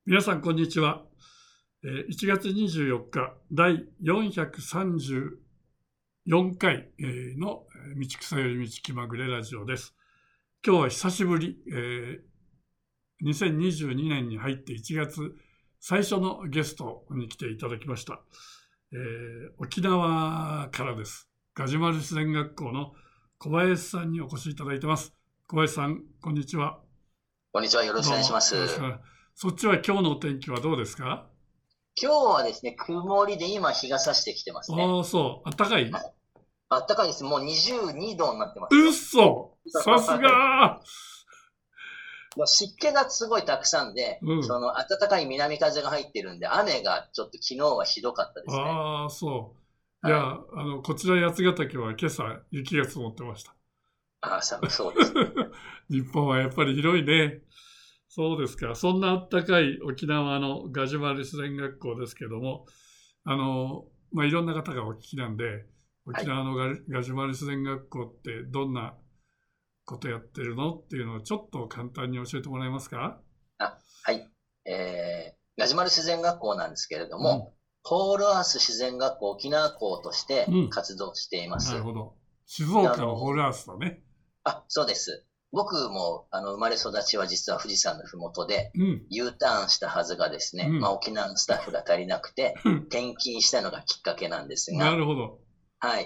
皆さんこんにちは。1月24日第434回の道草より道気まぐれラジオです。今日は久しぶり、2022年に入って1月最初のゲストに来ていただきました。沖縄からです。ガジュマル自然学校の小林さんにお越しいただいてます。小林さん、こんにちは。 こんにちは。よろしくお願いします。 そっちは今日のお天気はどうですか？ 今日はですね、曇りで今日が差してきてますね。 ああ、そう。暖かい？ 暖かいです。もう22度になってます。 うっそ！さすがー湿気がすごいたくさんで、その暖かい南風が入ってるんで、雨がちょっと昨日はひどかったですね。 ああ、そう。いや、こちら八ヶ岳は今朝雪が積もってました。 ああ、寒そうです。 日本はやっぱり広いね。そうですか。そんな暖かい沖縄のガジュマル自然学校ですけども、いろんな方がお聞きなんで、沖縄のガジュマル自然学校ってどんなことやってるのっていうのをちょっと簡単に教えてもらえますか？ はい。ガジュマル自然学校なんですけれども、ホールアース自然学校沖縄校として活動しています。 なるほど。静岡のホールアースだね。 そうです。僕も生まれ育ちは実は富士山のふもとで、U ターンしたはずがですね、沖縄のスタッフが足りなくて、転勤したのがきっかけなんですが、 なるほど。 はい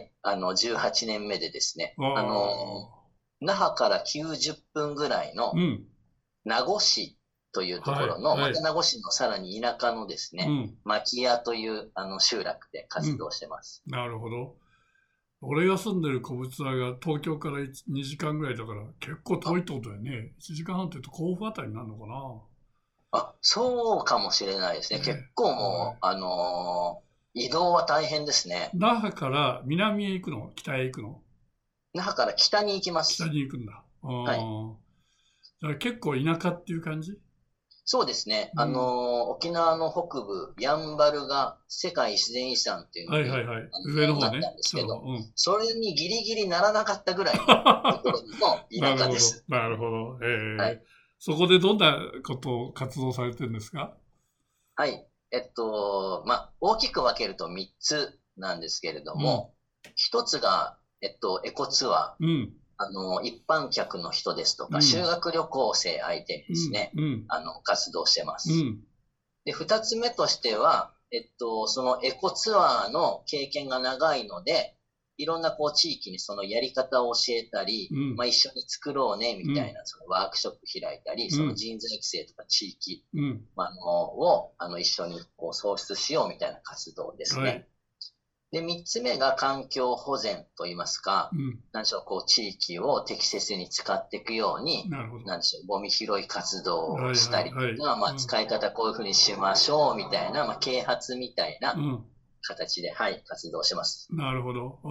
、18年目でですね、那覇から90分ぐらいの名護市というところの、名護市のさらに田舎のですね、牧屋という集落で活動してます。 なるほど。俺が住んでる古物屋が東京から2時間ぐらいだから結構遠いってことだよね。1時間半って言うと甲府あたりになるのかな。 そうかもしれないですね。結構もう、移動は大変ですね。 那覇から南へ行くの？北へ行くの？ 那覇から北に行きます。 北に行くんだ。はい。じゃあ結構田舎っていう感じ？ そうですね。沖縄の北部、やんばるが世界自然遺産っていうのになったんですけど、それにギリギリならなかったぐらいのところの田舎です。 なるほど。そこでどんなことを活動されてるんですか？ はい。大きく分けると3つなんですけれども、1つが、エコツアー。一般客の人ですとか、修学旅行生相手にですね、活動してます。で、二つ目としては、そのエコツアーの経験が長いので、いろんな地域にそのやり方を教えたり、一緒に作ろうね、みたいなそのワークショップ開いたり、その人材育成とか地域、を一緒に創出しようみたいな活動ですね。で、三つ目が環境保全といいますか、何でしょう、地域を適切に使っていくように、何でしょう、ゴミ拾い活動をしたりとか、使い方こういうふうにしましょうみたいな、啓発みたいな形で、活動します。 なるほど。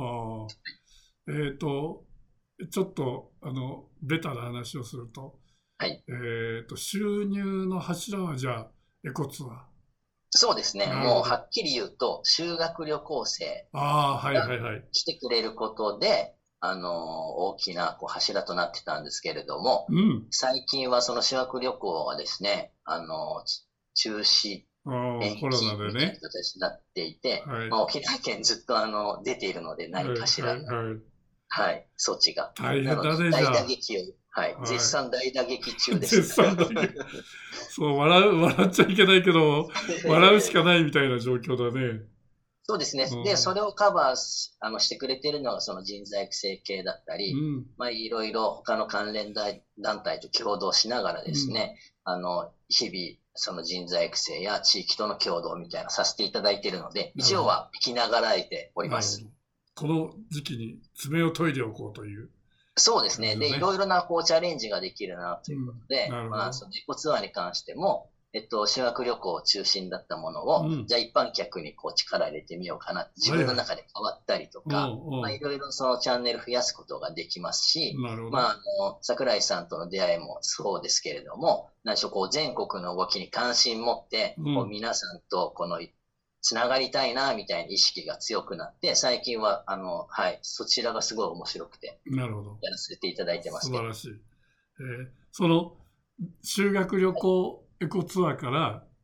ちょっと、ベタな話をすると、収入の柱はじゃあ、エコツアー。 そうですね。もうはっきり言うと、修学旅行生が来てくれることで、大きな柱となってたんですけれども、最近はその修学旅行はですね、中止、延期みたいな形になっていて、沖縄県ずっと出ているので何かしらの、措置が。 大変だね、じゃあ。 絶賛大打撃中です。 絶賛大打撃。そう、笑っちゃいけないけど、笑うしかないみたいな状況だね。 そうですね。で、それをカバーしてくれているのがその人材育成系だったり、いろいろ他の関連団体と共同しながらですね、日々その人材育成や地域との共同みたいなさせていただいているので、一応は生きながらえております。 この時期に爪を研いでおこうという。 そうですね。で、いろいろなチャレンジができるなということで、そのエコツアーに関しても、修学旅行中心だったものを、じゃあ一般客に力入れてみようかな。自分の中で変わったりとか、いろいろそのチャンネル増やすことができますし、桜井さんとの出会いもそうですけれども、何でしょう、全国の動きに関心持って、皆さんとつながりたいな、みたいな意識が強くなって、最近は、そちらがすごい面白くて、やらせていただいてます、 素晴らしい。その、修学旅行エコツアーから、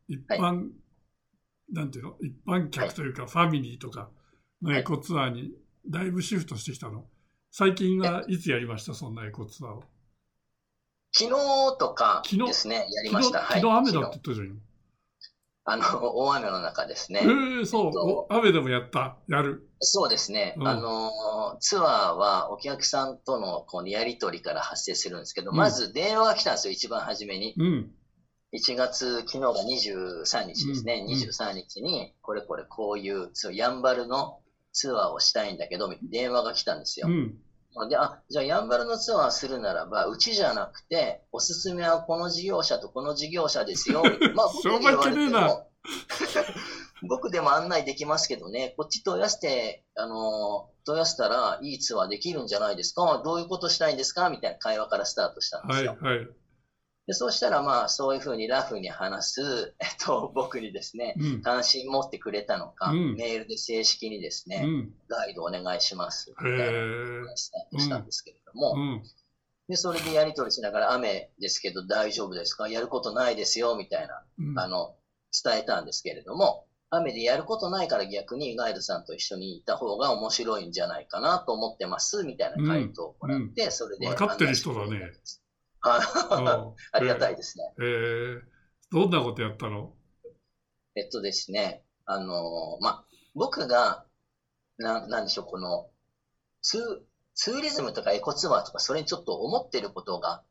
一般、なんていうの、一般客というか、ファミリーとかのエコツアーにだいぶシフトしてきたの。最近はいつやりました、そんなエコツアーを。 昨日とかですね、やりました。 昨日雨だって言ったじゃん。 大雨の中ですね。 そう、雨でもやる。 そうですね。ツアーはお客さんとのこのやりとりから発生するんですけど、まず電話が来たんですよ、一番初めに。1月、昨日が23日ですね。23日に、こういう、やんばるのツアーをしたいんだけど、電話が来たんですよ。で、じゃあやんばるのツアーするならば、うちじゃなくて、おすすめはこの事業者とこの事業者ですよ。まあ、僕でも案内できますけどね、こっち問い合わせたらいいツアーできるんじゃないですか。どういうことしたいんですかみたいな会話からスタートしたんですよ。でそうしたら、まあ、そういうふうにラフに話す、僕にですね、関心持ってくれたのか、メールで正式にですね、ガイドお願いします、みたいな話をしたんですけれども、で、それでやり取りしながら、雨ですけど大丈夫ですか？やることないですよ、みたいな、伝えたんですけれども、雨でやることないから逆にガイドさんと一緒にいた方が面白いんじゃないかなと思ってます、みたいな回答をもらって、それで。 分かってる人だね。 ありがたいですね。 どんなことやったの？ ですね、僕が、なんでしょう、この、ツーリズムとかエコツアーとか、それにちょっと思ってることがあって、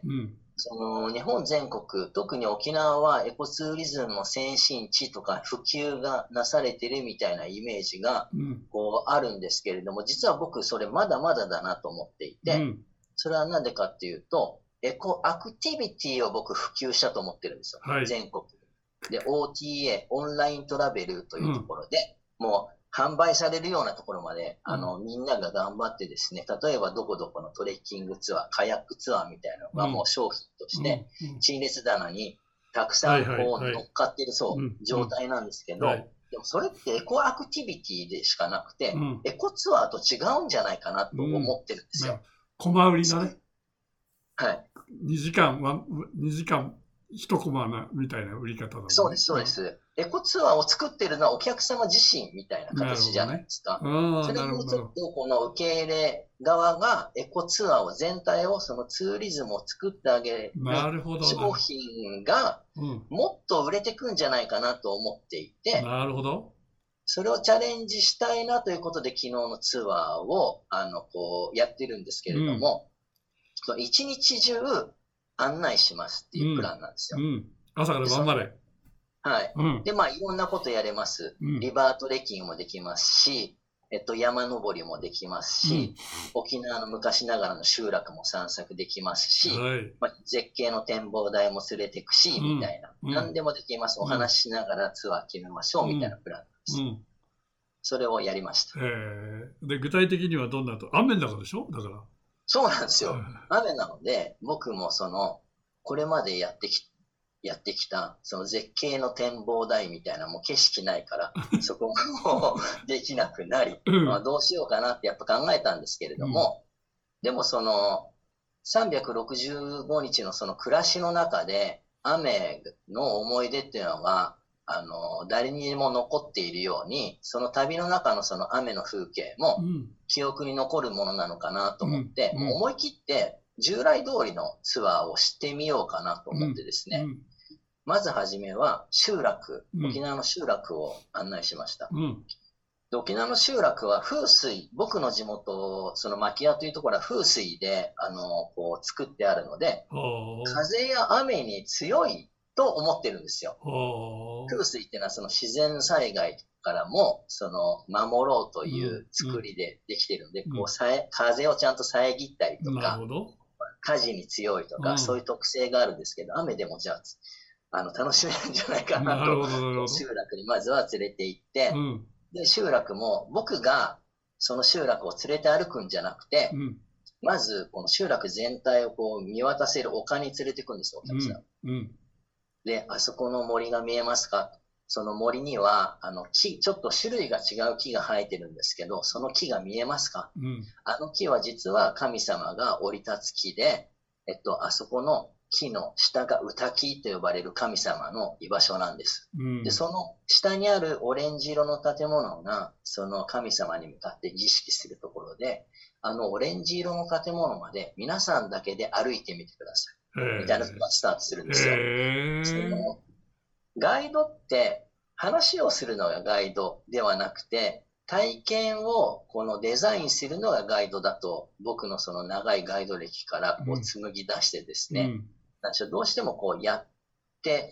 日本全国、特に沖縄はエコツーリズムの先進地とか普及がなされてるみたいなイメージが、あるんですけれども、実は僕、それまだまだだなと思っていて、それはなんでかっていうと、エコアクティビティを僕普及したと思ってるんですよ。全国で。OTA、オンライントラベルというところで、もう販売されるようなところまで、みんなが頑張ってですね、例えばどこどこのトレッキングツアー、カヤックツアーみたいなのがもう商品として、陳列棚にたくさん乗っかってる状態なんですけど、でもそれってエコアクティビティでしかなくて、エコツアーと違うんじゃないかなと思ってるんですよ。 コマ売りだね。 はい。 2時間1コマみたいな売り方だもんね。 そうです、そうです。エコツアーを作ってるのはお客様自身みたいな形じゃないですか。それもちょっとこの受け入れ側がエコツアーを全体をそのツーリズムを作ってあげる商品がもっと売れてくんじゃないかなと思っていて、 なるほど。 それをチャレンジしたいなということで昨日のツアーをやってるんですけれども、一日中案内しますっていうプランなんですよ。 朝から晩まで。 はい。で、まあ、いろんなことやれます。リバートレッキングもできますし、山登りもできますし、沖縄の昔ながらの集落も散策できますし、絶景の展望台も連れてくし、みたいな。何でもできます。お話しながらツアー決めましょう、みたいなプランなんです。それをやりました。 で、具体的にはどんなと、雨の中でしょ？だから。 そうなんですよ。雨なので、僕もこれまでやってきた、その絶景の展望台みたいなもう景色ないから、そこもできなくなり、どうしようかなってやっぱ考えたんですけれども、でも365日のその暮らしの中で、雨の思い出っていうのが、誰にも残っているように、その旅の中のその雨の風景も記憶に残るものなのかなと思って、もう思い切って従来通りのツアーをしてみようかなと思ってですね、まずはじめは沖縄の集落を案内しました。で沖縄の集落は風水、僕の地元、その牧屋というところは風水で、作ってあるので、風や雨に強いと思ってるんですよ。風水っていうのはその自然災害からも守ろうという作りでできているので、風をちゃんと遮ったりとか、火事に強いとか、そういう特性があるんですけど、雨でもじゃあ、楽しめるんじゃないかなと、集落にまずは連れて行って、で、集落も僕がその集落を連れて歩くんじゃなくて、まずこの集落全体を見渡せる丘に連れて行くんですよ、お客さん。で、あそこの森が見えますか？その森には、ちょっと種類が違う木が生えてるんですけど、その木が見えますか？あの木は実は神様が降り立つ木で、あそこの木の下がウタキと呼ばれる神様の居場所なんです。 うん、 で、その下にあるオレンジ色の建物が、その神様に向かって儀式するところで、オレンジ色の建物まで皆さんだけで歩いてみてください。みたいなのがスタートするんですよ。そのガイドって話をするのがガイドではなくて、体験をこのデザインするのがガイドだと、僕のその長いガイド歴からこう紡ぎ出してですね、どうしてもこうやって、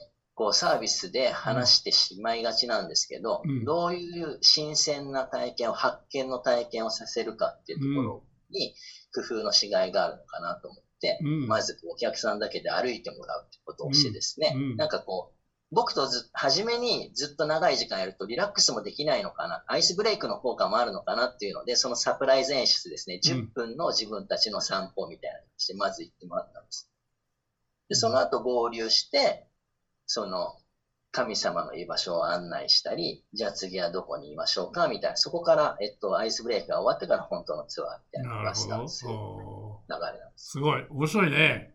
こうサービスで話してしまいがちなんですけど、どういう新鮮な体験を、発見の体験をさせるかっていうところに工夫のしがいがあるのかなと思って、まずお客さんだけで歩いてもらうってことをしてですね、なんかこう、僕と初めにずっと長い時間やるとリラックスもできないのかな、アイスブレイクの効果もあるのかなっていうので、そのサプライズ演出ですね、10分の自分たちの散歩みたいな感じでまず行ってもらったんです。で、その後合流して、その神様の居場所を案内したり、じゃあ次はどこにいましょうかみたいな、そこから、アイスブレイクが終わってから本当のツアーみたいなのがスタートする流れなんです。 すごい、面白いね。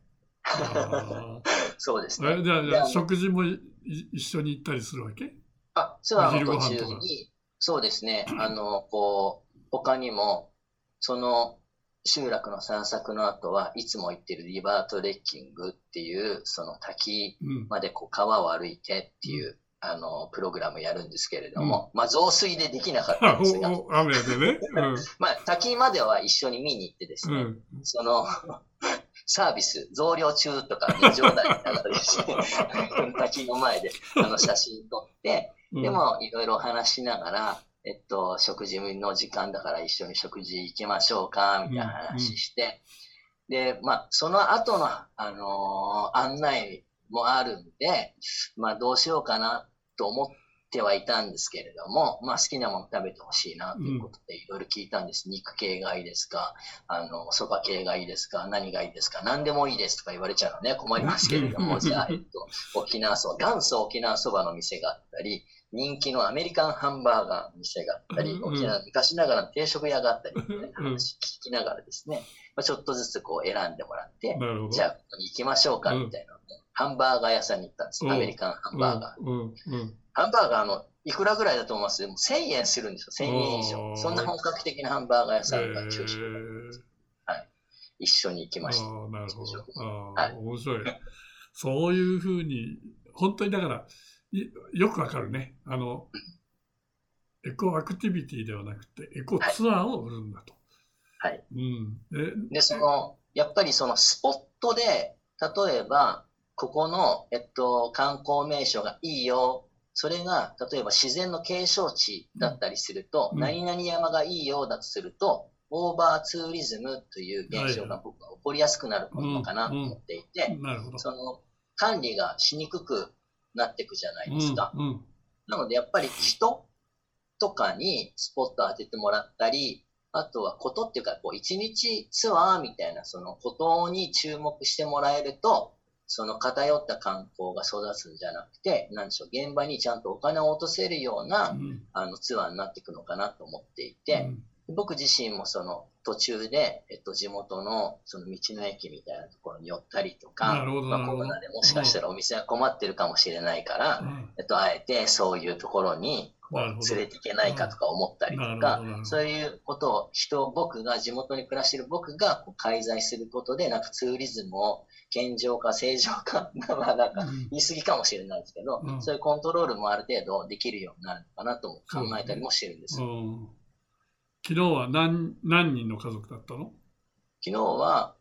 そうですね。 じゃあ食事も一緒に行ったりするわけ？ ツアーの途中に、そうですね、他にも、その集落の散策の後はいつも行ってるリバートレッキングっていう、その滝までこう川を歩いてっていう、プログラムやるんですけれども、まあ増水でできなかったんですが、 雨でね。 まあ滝までは一緒に見に行ってですね、その、サービス、増量中とか、冗談にながらですね、滝の前で写真撮って、でもいろいろ話しながら、食事の時間だから一緒に食事行きましょうか、みたいな話して、で、まあ、その後の、案内もあるんで、まあ、どうしようかなと思ってはいたんですけれども、まあ、好きなもの食べてほしいな、ということで、いろいろ聞いたんです。肉系がいいですか？そば系がいいですか？何がいいですか？何でもいいですとか言われちゃうのね、困りますけれども、じゃあ、沖縄そば、元祖沖縄そばの店があったり、人気のアメリカンハンバーガーの店があったり、沖縄昔ながらの定食屋があったり、みたいな話聞きながらですね、ちょっとずつこう選んでもらって、じゃあ、ここに行きましょうか、みたいな、ハンバーガー屋さんに行ったんです。アメリカンハンバーガー。ハンバーガーいくらぐらいだと思います？でも1000円するんですよ。1000円以上。そんな本格的なハンバーガー屋さんが中心なんです。はい。一緒に行きました。 なるほど。面白い。そういうふうに、本当にだから、よくわかるね。エコアクティビティではなくて、エコツアーを売るんだと。 はい。で、やっぱりそのスポットで、例えば、ここの、観光名所がいいよ。それが、例えば自然の景勝地だったりすると、何々山がいいよだとすると、オーバーツーリズムという現象が僕は起こりやすくなるのかなと思っていて、その管理がしにくくなっていくじゃないですか。なのでやっぱり人とかにスポットを当ててもらったり、あとはことっていうか、一日ツアーみたいなそのことに注目してもらえると、その偏った観光が育つんじゃなくて、なんでしょう、現場にちゃんとお金を落とせるような、ツアーになっていくのかなと思っていて、僕自身もその途中で、地元のその道の駅みたいなところに寄ったりとか、コロナでもしかしたらお店が困ってるかもしれないから、あえてそういうところに連れていけないかとか思ったりとか、そういうことを僕が地元に暮らしている僕が介在することで、なんかツーリズムを健常化、正常化、まあなんか言い過ぎかもしれないですけど、そういうコントロールもある程度できるようになるのかなとも考えたりもしてるんです。 昨日は何人の家族だったの？ 昨日は、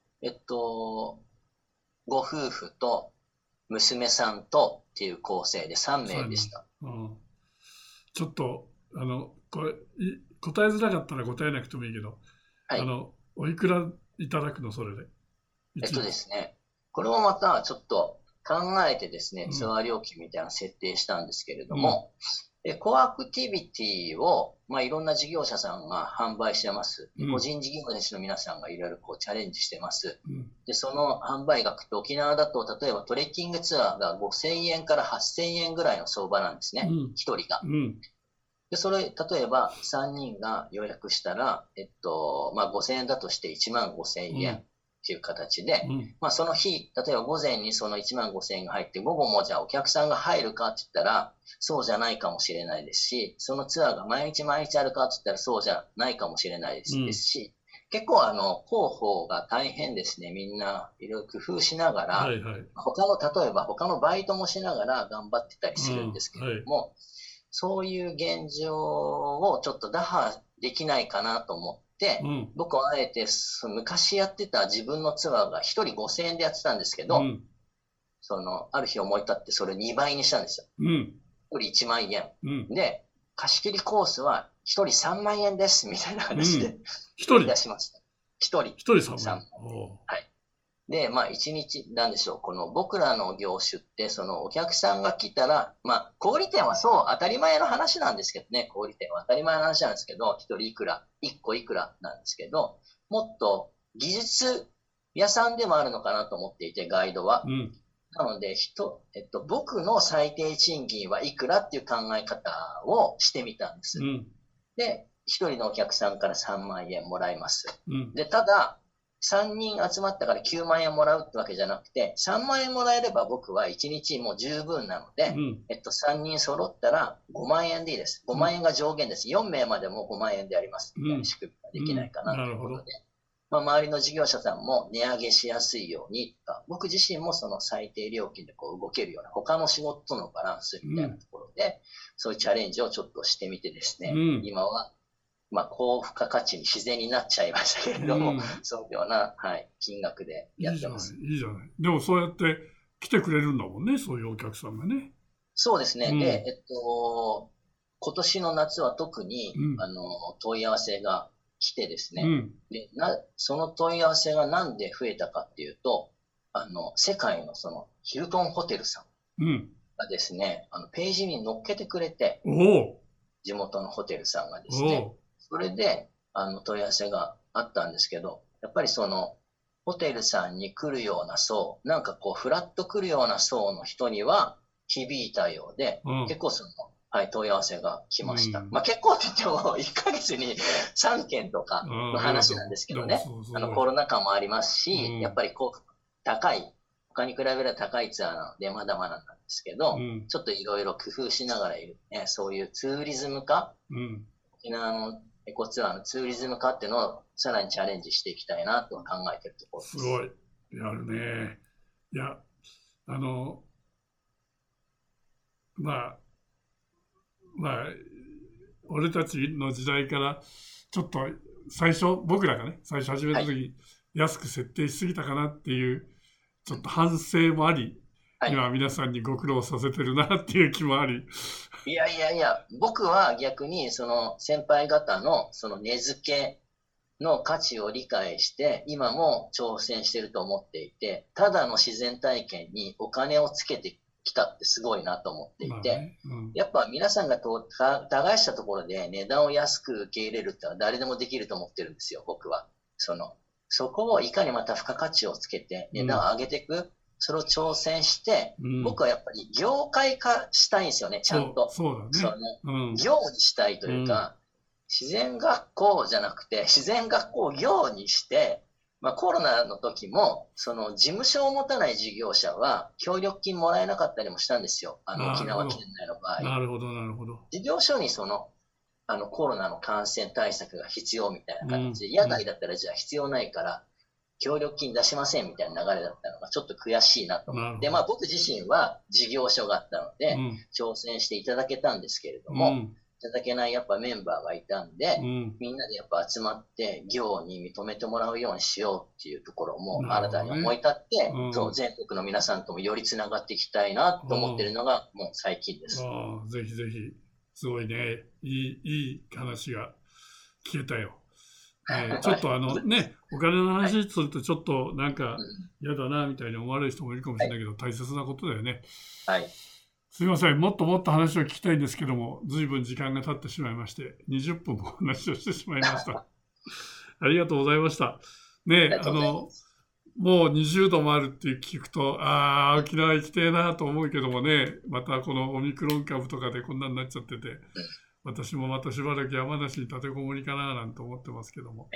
ご夫婦と娘さんとっていう構成で3名でした。 ちょっと、これ、答えづらかったら答えなくてもいいけど、はい、おいくらいただくの、それで。 ですね、これもまたちょっと考えてですね、ツアー料金みたいな設定したんですけれども、コアクティビティを、いろんな事業者さんが販売してます。個人事業主の皆さんがいろいろチャレンジしてます。で、その販売額って沖縄だと、例えばトレッキングツアーが5000円から8000円ぐらいの相場なんですね。1人が。で、それ、例えば3人が予約したら、5000円だとして1万5000円。 っていう形で、 うん、 まあその日、例えば午前にその1万5千円が入って、午後もじゃあお客さんが入るかって言ったら、そうじゃないかもしれないですし、そのツアーが毎日毎日あるかって言ったらそうじゃないかもしれないですし、結構広報が大変ですね。みんないろいろ工夫しながら、 はいはい、 例えば他のバイトもしながら頑張ってたりするんですけれども、はい、そういう現状をちょっと打破できないかなと思って、僕はあえて昔やってた自分のツアーが1人5000円でやってたんですけど、ある日思い立ってそれ2倍にしたんですよ。1人1万円。で、貸し切りコースは1人3万円ですみたいな話で、出しました。1人 3万円。 はい。で、まあ1日、なんでしょう、この僕らの業種って、お客さんが来たら、まあ小売店はそう当たり前の話なんですけどね、小売店は当たり前の話なんですけど、1人いくら、1個いくらなんですけど、もっと技術屋さんでもあるのかなと思っていて、ガイドは。なので、僕の最低賃金はいくらっていう考え方をしてみたんです。で、1人のお客さんから3万円もらいます。で、ただ、3人集まったから9万円もらうってわけじゃなくて、3万円もらえれば僕は1日もう十分なので、3人揃ったら5万円でいいです。5万円が上限です。4名までも5万円であります。みたいな仕組みができないかなということで。まあ、周りの事業者さんも値上げしやすいようにとか、僕自身もその最低料金でこう動けるような他の仕事とのバランスみたいなところで、そういうチャレンジをちょっとしてみてですね、今はまあ、高付加価値に自然になっちゃいましたけれども、そういうような、はい、金額でやってます。 いいじゃない。でもそうやって来てくれるんだもんね、そういうお客さんがね。 そうですね。で、今年の夏は特に、問い合わせが来てですね、でその問い合わせがなんで増えたかっていうと、世界のヒルトンホテルさんがですね、ページに載っけてくれて、地元のホテルさんがですね、それで、問い合わせがあったんですけど、やっぱりホテルさんに来るような層、なんかこう、フラッと来るような層の人には響いたようで、結構はい、問い合わせが来ました。まあ結構って言っても、1ヶ月に3件とかの話なんですけどね、コロナ禍もありますし、やっぱり他に比べれば高いツアーなので、まだまだなんですけど、ちょっといろいろ工夫しながらいる、ね、そういうツーリズム化、沖縄のエコツアーのツーリズム化っていうのをさらにチャレンジしていきたいなと考えているところです。 すごい。やるね。いや、俺たちの時代から、ちょっと僕らがね、最初始めた時に安く設定しすぎたかなっていう、ちょっと反省もあり、今皆さんにご苦労させてるなっていう気もあり。 いや、僕は逆に先輩方の値付けの価値を理解して、今も挑戦してると思っていて、ただの自然体験にお金をつけてきたってすごいなと思っていて、やっぱ皆さんが耕したところで値段を安く受け入れるってのは誰でもできると思ってるんですよ、僕は。そこをいかにまた付加価値をつけて値段を上げていく、それを挑戦して、僕はやっぱり業界化したいんですよね、ちゃんと。 そうだね。 業にしたいというか、自然学校じゃなくて、自然学校業にして、まあコロナの時も、事務所を持たない事業者は協力金もらえなかったりもしたんですよ。沖縄県内の場合。 なるほど。 事業所にコロナの感染対策が必要みたいな形で、野外だったらじゃあ必要ないから、協力金出しませんみたいな流れだったのがちょっと悔しいなと思って、まあ僕自身は事業所があったので、挑戦していただけたんですけれども、いただけないやっぱメンバーがいたんで、みんなでやっぱ集まって業に認めてもらうようにしようっていうところも新たに思い立って、全国の皆さんともよりつながっていきたいなと思ってるのがもう最近です。 ぜひぜひ、すごいね、いい話が聞けたよ。ちょっとお金の話するとちょっとなんか嫌だなみたいに思われる人もいるかもしれないけど、大切なことだよね。 はい。 すみません、もっともっと話を聞きたいんですけども、ずいぶん時間が経ってしまいまして、20分も話をしてしまいました。ありがとうございました。ね、もう20度もあるって聞くと、沖縄行きてえなと思うけどもね、またこのオミクロン株とかでこんなになっちゃってて、私もまたしばらく山梨に立てこもりかななんて思ってますけども、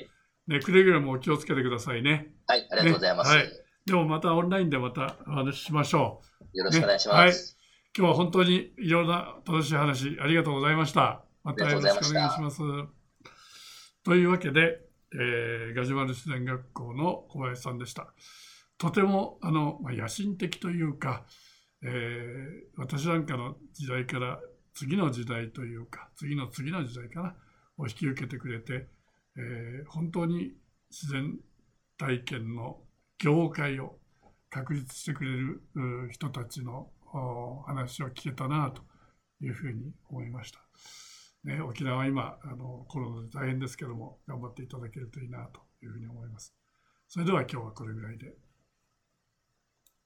ね、くれぐれもお気をつけてくださいね。 はい、ありがとうございます。 ね、はい。でもまたオンラインでまたお話ししましょう。よろしくお願いします。 今日は本当にいろんな楽しい話ありがとうございました。またよろしくお願いします。というわけで、ガジュマル自然学校の小林さんでした。とても野心的というか、私なんかの時代から次の時代というか、次の時代かなを引き受けてくれて、本当に自然体験の業界を確立してくれる人たちの話を聞けたなというふうに思いました。ね、沖縄は今コロナで大変ですけども、頑張っていただけるといいなというふうに思います。それでは今日はこれぐらいで。